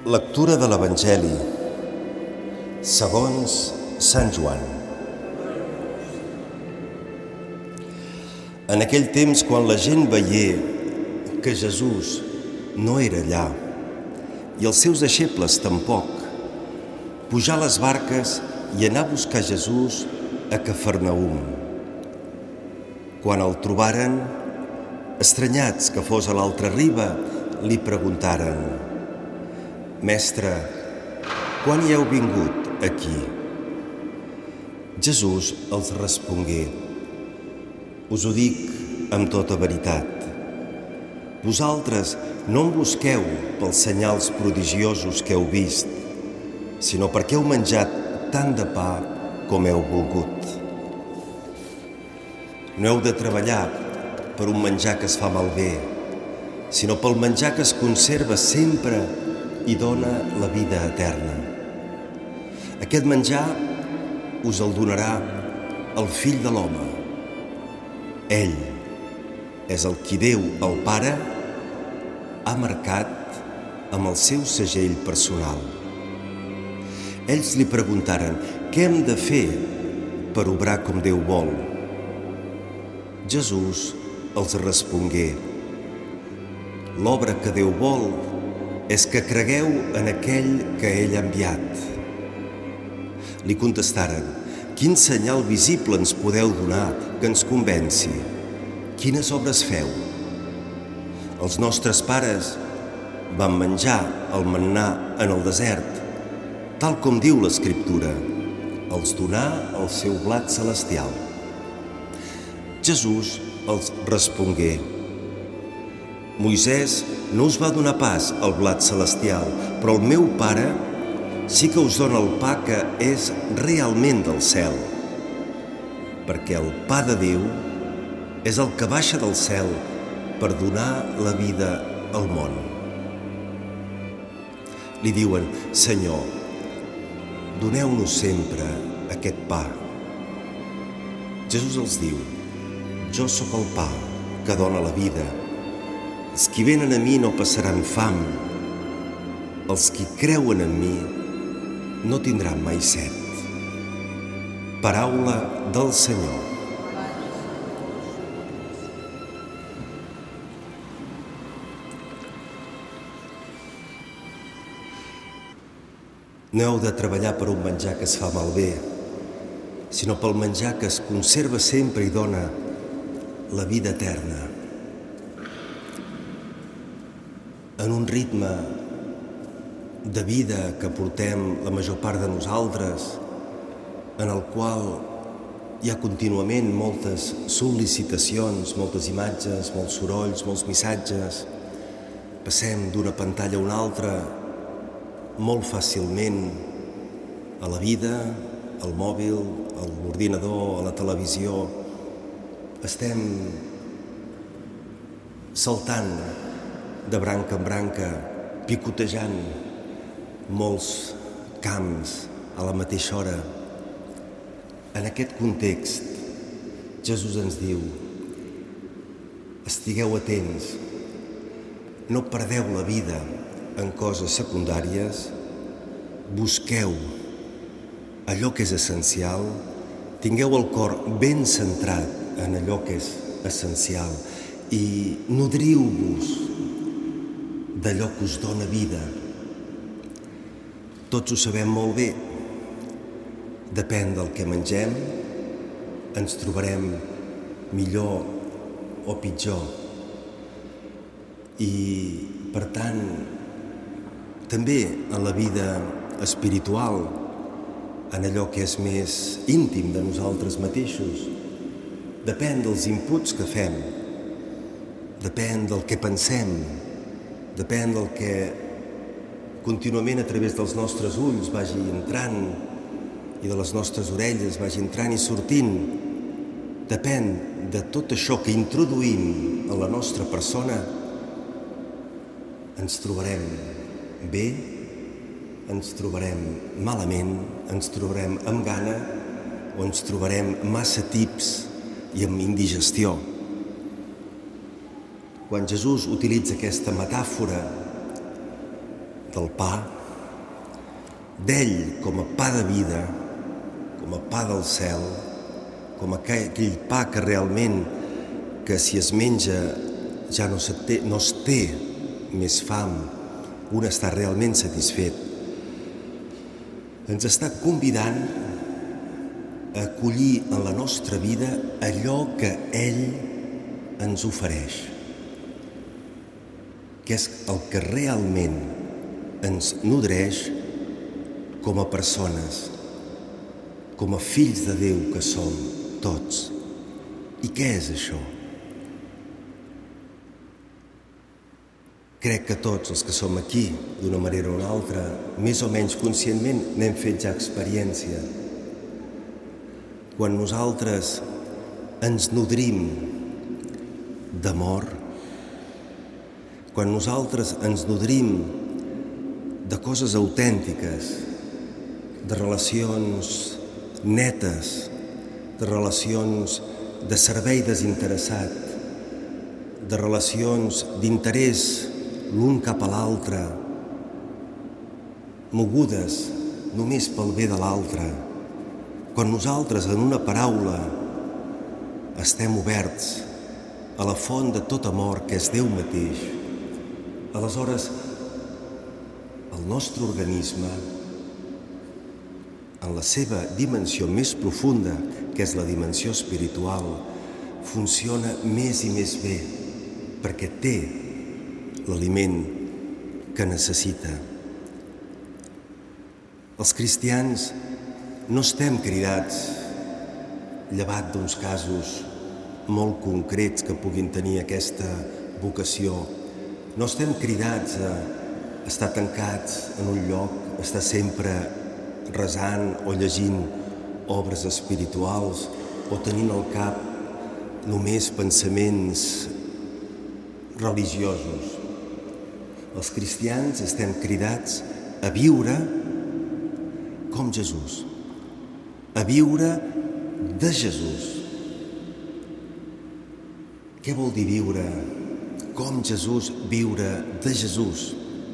Lectura de l'Evangeli segons Sant Joan. En aquell temps, quan la gent veié que Jesús no era allà i els seus deixebles tampoc, pujar a les barques i anar a buscar Jesús a Cafarnaüm. Quan el trobaren, estranyats que fos a l'altra riba, li preguntaren: «Mestre, quan hi heu vingut aquí?» Jesús els respongué: «Us ho dic amb tota veritat. Vosaltres no em busqueu pels senyals prodigiosos que heu vist, sinó perquè heu menjat tant de pa com heu volgut. No heu de treballar per un menjar que es fa malbé, sinó pel menjar que es conserva sempre i dona la vida eterna. Aquest menjar us el donarà el Fill de l'Home. Ell és el qui Déu, el Pare, ha marcat amb el seu segell personal». Ells li preguntaren: «Què hem de fer per obrar com Déu vol?» Jesús els respongué: «L'obra que Déu vol és que cregueu en aquell que ell ha enviat». Li contestaren: «Quin senyal visible ens podeu donar que ens convenci? Quines obres feu? Els nostres pares van menjar el mannà en el desert, tal com diu l'Escriptura: els donà el seu blat celestial». Jesús els respongué: «Moisès no us va donar pas el blat celestial, però el meu Pare sí que us dona el pa que és realment del cel, perquè el pa de Déu és el que baixa del cel per donar la vida al món». Li diuen: «Senyor, doneu-nos sempre aquest pa». Jesús els diu: «Jo sóc el pa que dona la vida. Els qui venen a mi no passaran fam. Els qui creuen en mi no tindran mai set». Paraula del Senyor. No heu de treballar per un menjar que es fa malbé, sinó pel menjar que es conserva sempre i dona la vida eterna. En un ritme de vida que portem la major part de nosaltres, en el qual hi ha contínuament moltes sol·licitacions, moltes imatges, molts sorolls, molts missatges, passem d'una pantalla a una altra molt fàcilment, a la vida, al mòbil, a l'ordinador, a la televisió. Estem saltant de branca en branca, picotejant molts camps a la mateixa hora. En aquest context, Jesús ens diu: estigueu atents, no perdeu la vida en coses secundàries, busqueu allò que és essencial, tingueu el cor ben centrat en allò que és essencial i nodriu-vos d'allò que us dona vida. Tots ho sabem molt bé. Depèn del que mengem, ens trobarem millor o pitjor. I, per tant, també en la vida espiritual, en allò que és més íntim de nosaltres mateixos, depèn dels inputs que fem, depèn del que pensem, depèn del que contínuament a través dels nostres ulls vagi entrant i de les nostres orelles vagi entrant i sortint. Depèn de tot això que introduïm en la nostra persona. Ens trobarem bé, ens trobarem malament, ens trobarem amb gana o ens trobarem massa tips i amb indigestió. Quan Jesús utilitza aquesta metàfora del pa, d'ell com a pa de vida, com a pa del cel, com aquell pa que realment, que si es menja ja no es té més fam, un està realment satisfet, ens està convidant a acollir en la nostra vida allò que ell ens ofereix, que és el que realment ens nodreix com a persones, com a fills de Déu que som tots. I què és això? Crec que tots els que som aquí, d'una manera o una altra, més o menys conscientment, n'hem fet ja experiència. Quan nosaltres ens nodrim d'amor, quan nosaltres ens nodrim de coses autèntiques, de relacions netes, de relacions de servei desinteressat, de relacions d'interès l'un cap a l'altre, mogudes només pel bé de l'altre, quan nosaltres en una paraula estem oberts a la font de tot amor que és Déu mateix, aleshores el nostre organisme, en la seva dimensió més profunda, que és la dimensió espiritual, funciona més i més bé, perquè té l'aliment que necessita. Els cristians no estem cridats, llevat d'uns casos molt concrets que puguin tenir aquesta vocació, no estem cridats a estar tancats en un lloc, estar sempre resant o llegint obres espirituals o tenint al cap només pensaments religiosos. Els cristians estem cridats a viure com Jesús, a viure de Jesús. Què vol dir viure com Jesús, viure de Jesús?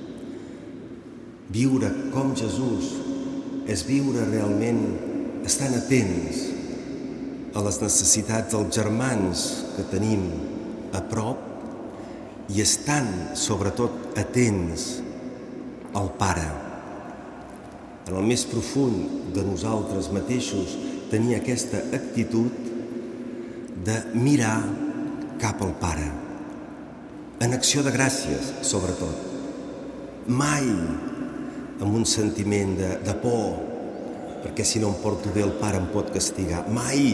Viure com Jesús és viure realment estant atents a les necessitats dels germans que tenim a prop i estant, sobretot, atents al Pare. En el més profund de nosaltres mateixos tenir aquesta actitud de mirar cap al Pare, en acció de gràcies, sobretot. Mai amb un sentiment de por, perquè si no em porto bé el Pare em pot castigar. Mai!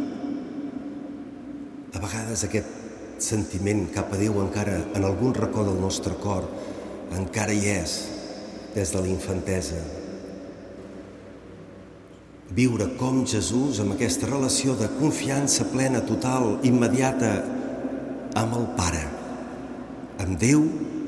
A vegades aquest sentiment cap a Déu encara, en algun racó del nostre cor, encara hi és, des de la infantesa. Viure com Jesús amb aquesta relació de confiança plena, total, immediata amb el Pare, amb Déu,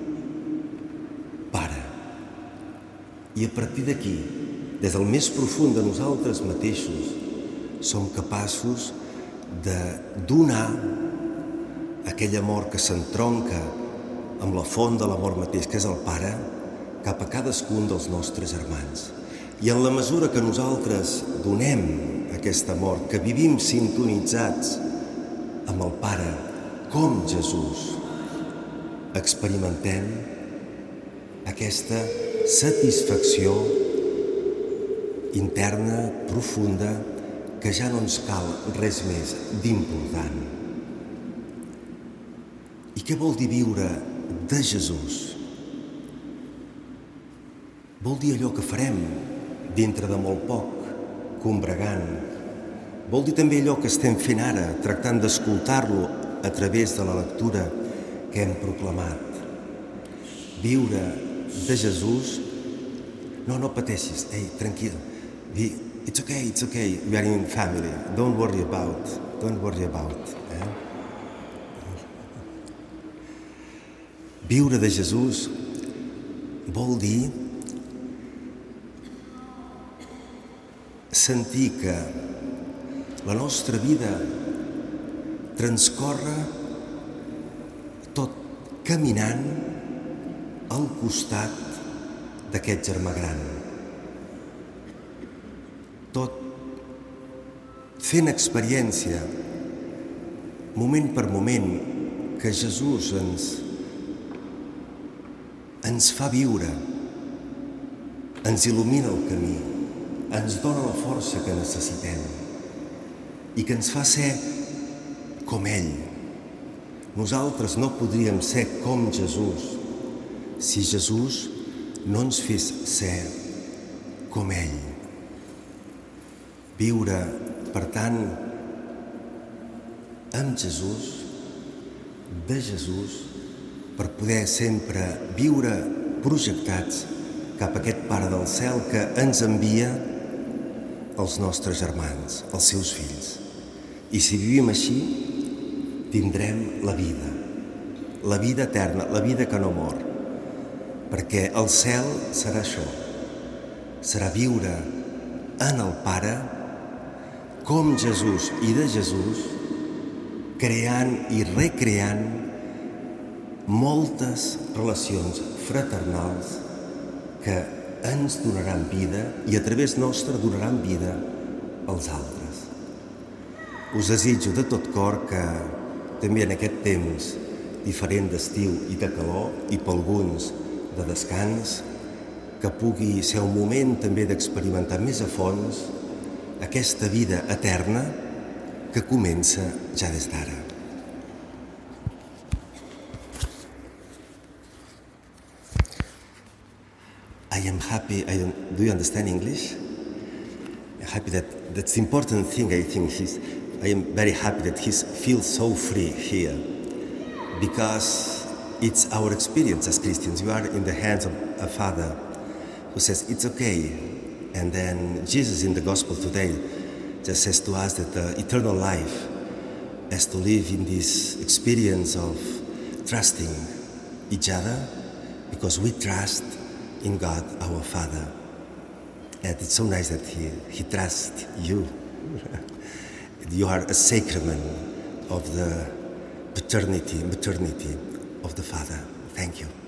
Pare. I a partir d'aquí, des del més profund de nosaltres mateixos, som capaços de donar aquell amor que s'entronca amb la font de l'amor mateix, que és el Pare, cap a cadascun dels nostres germans. I en la mesura que nosaltres donem aquest amor, que vivim sintonitzats amb el Pare, com Jesús, experimentem aquesta satisfacció interna, profunda, que ja no ens cal res més d'important. I què vol dir viure de Jesús? Vol dir allò que farem dintre de molt poc, combregant. Vol dir també allò que estem fent ara, tractant d'escoltar-lo a través de la lectura que hem proclamat. Viure de Jesús, no pateixis, ei, tranquil, it's okay, we are in family, don't worry about. Viure de Jesús vol dir sentir que la nostra vida transcorre tot caminant al costat d'aquest germà gran. Tot fent experiència, moment per moment, que Jesús ens fa viure, ens il·lumina el camí, ens dona la força que necessitem i que ens fa ser com ell. Nosaltres no podríem ser com Jesús si Jesús no ens fes ser com ell. Viure, per tant, amb Jesús, de Jesús, per poder sempre viure projectats cap a aquest Pare del Cel que ens envia els nostres germans, els seus fills. I si vivim així, tindrem la vida eterna, la vida que no mor, perquè el cel serà això, serà viure en el Pare, com Jesús i de Jesús, creant i recreant moltes relacions fraternals que ens donaran vida i a través nostre donaran vida als altres. Us desitjo de tot cor que també en aquest temps diferent d'estiu i de calor i per alguns de descans, que pugui ser un moment també d'experimentar més a fons aquesta vida eterna que comença ja des d'ara. I am happy, do you understand English? I'm happy that's the important thing, I think. I am very happy that he feels so free here, because it's our experience as Christians. You are in the hands of a Father who says it's okay. And then Jesus in the Gospel today just says to us that the eternal life has to live in this experience of trusting each other, because we trust in God, our Father. And it's so nice that He trusts you. You are a sacrament of the paternity, maternity of the Father. Thank you.